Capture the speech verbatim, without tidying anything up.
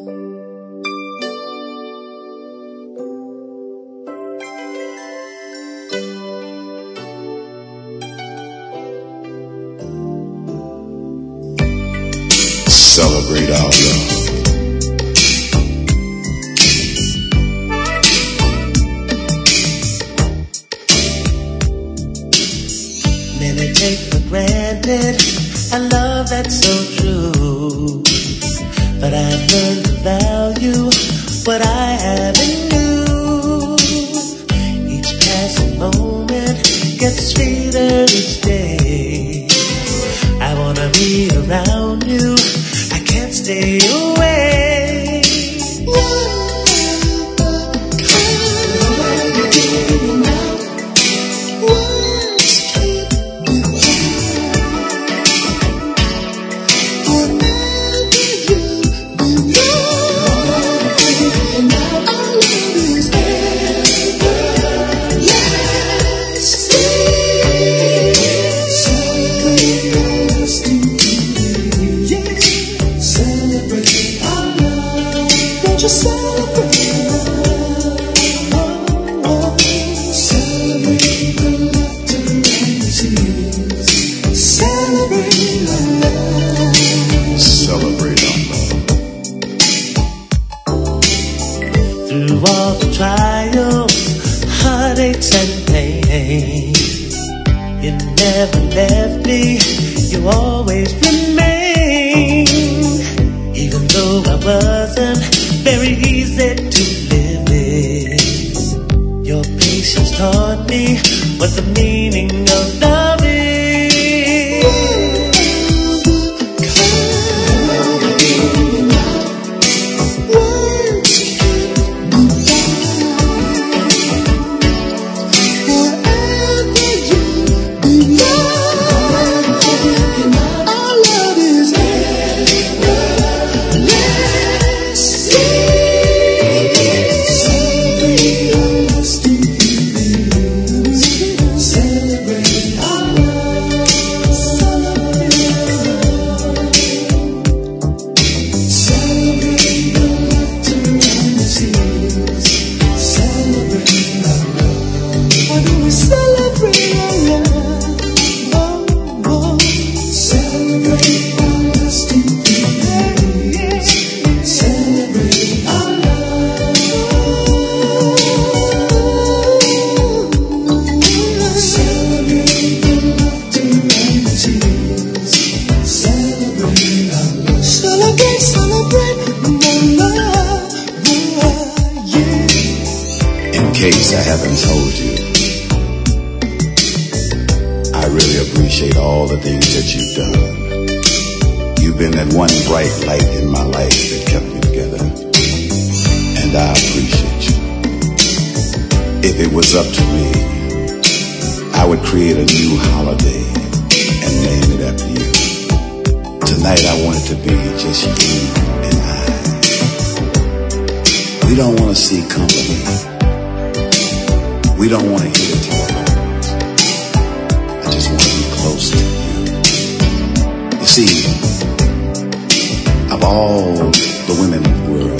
Celebrate our love. Many take for granted a love that's so true, but I've learned to value what I have in you. Each passing moment gets sweeter each day. I wanna be around you, I can't stay away. Through all the trials, heartaches and pain, you never left me, you always remained. Even though I wasn't very easy to live with, your patience taught me what the meaning of love is. In case I haven't told you, I really appreciate all the things that you've done. You've been that one bright light in my life that kept me together, and I appreciate you. If it was up to me, I would create a new holiday and name it after you. Tonight I want it to be just you and I. We don't want to see company. We don't want to hear the telephone. I just want to be close to you. You see, of all the women in the world,